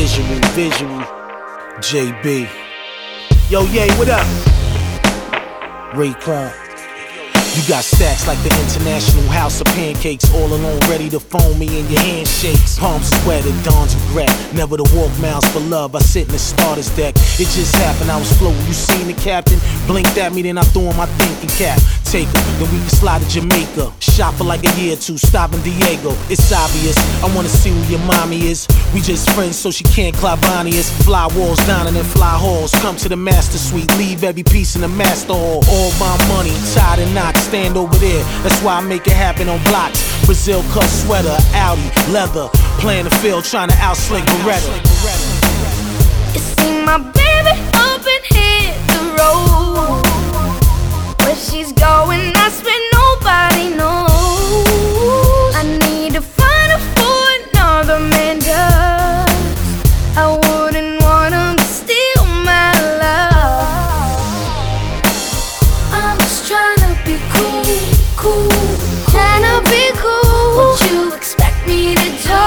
Visual. JB. Yo, Ye, what up? Raekwon. You got stacks like the International House of Pancakes, all alone ready to phone me and your handshakes. Palms sweated, dawn's regret, never to walk miles for love. I sit in the starter's deck. It just happened, I was floating. You seen the captain? Blinked at me, then I threw on my thinking cap. Take her, then we can slide to Jamaica. Shop for like a year or two, stop in Diego. It's obvious, I wanna see who your mommy is. We just friends, so she can't Clavani us. Fly walls down and then fly halls. Come to the master suite, leave every piece in the master hall. All my money, tied in knots, stand over there. That's why I make it happen on blocks. Brazil cut sweater, Audi, leather. Playing the field, trying to outslick Beretta. You see my baby up and hit the road. Where she's going, that's where nobody knows. I need to find her for another man does. I wouldn't want him to steal my love. I'm just trying to be cool. Trying to be cool. What you expect me to do?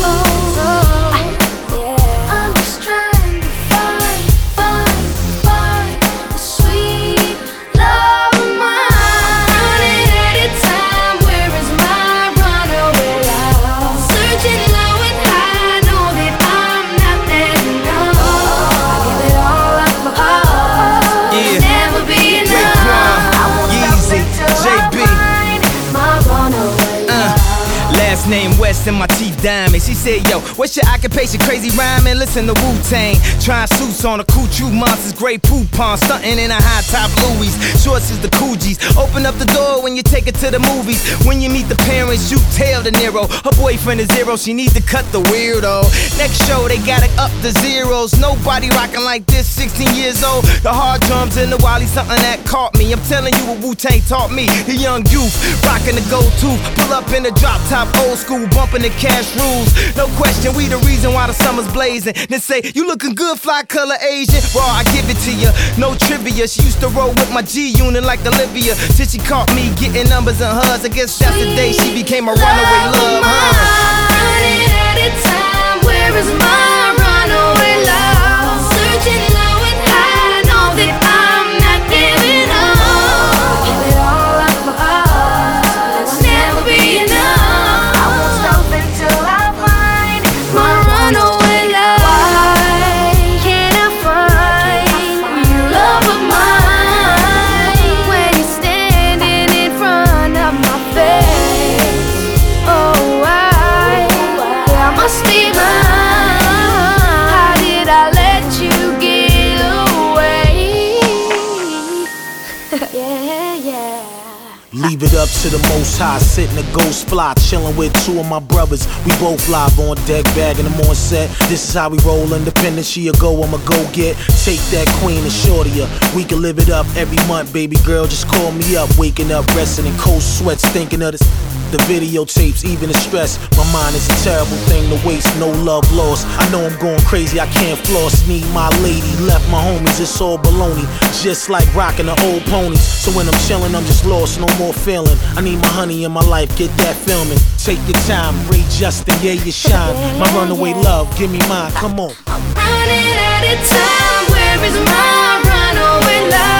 I'm just trying to find a sweet love of mine. Running out of time, where is my runaway love? Searching low and high, know that I'm not there enough. I give it all up for us, it'll never be enough. I won't stop until I find my runaway love. Last name West and my teeth diamond. She said, yo, what's your occupation? Crazy rhyming, listen to Wu-Tang. Trying suits on a cool true monsters, gray poop on. Stunting in a high top Louis. Shorts is the Coogis. Open up the door when you take her to the movies. When you meet the parents, you tell De Niro. Her boyfriend is zero, she needs to cut the weirdo. Next show, they got it up to zeros. Nobody rocking like this, 16 years old. The hard drums and the Wally, something that caught me. I'm telling you what Wu-Tang taught me. The young youth, rocking the gold tooth. Pull up in the drop top, old school, bumping the cash rules. No question, we the reason why the summer's blazing. Then say, you looking good, fly color Asian. Raw, I give it to you, no trivia. She used to roll with my G-Unit like Olivia. Till she caught me getting numbers and hugs. I guess that's the day she became a runaway love. Running out of time, where is my runaway love? Searching low and high, know that I'm not giving up. Give it all up for us, it'll never be enough. I won't stop until I find my runaway love. Why can't I find your love of mine when you're standing in front of my face? Oh, why? I must be mine. How did I let you get away? Yeah. Leave it up to the most high, sitting a ghost fly, chilling with two of my brothers. We both live on deck, bagging them on set. This is how we roll, independent. She a go, I'ma go get. Take that queen and shorty ya. We can live it up every month, baby girl. Just call me up, waking up, resting in cold sweats, thinking of the videotapes, even the stress. My mind is a terrible thing to waste, no love lost. I know I'm going crazy, I can't floss. Need my lady, left my homies, it's all baloney. Just like rocking the old ponies. So when I'm chilling, I'm just lost, no more feeling. I need my honey in my life, get that filming. Take your time, Ray Justin, yeah, you shine. My runaway love, give me mine, come on. I'm running out of time, where is my runaway love?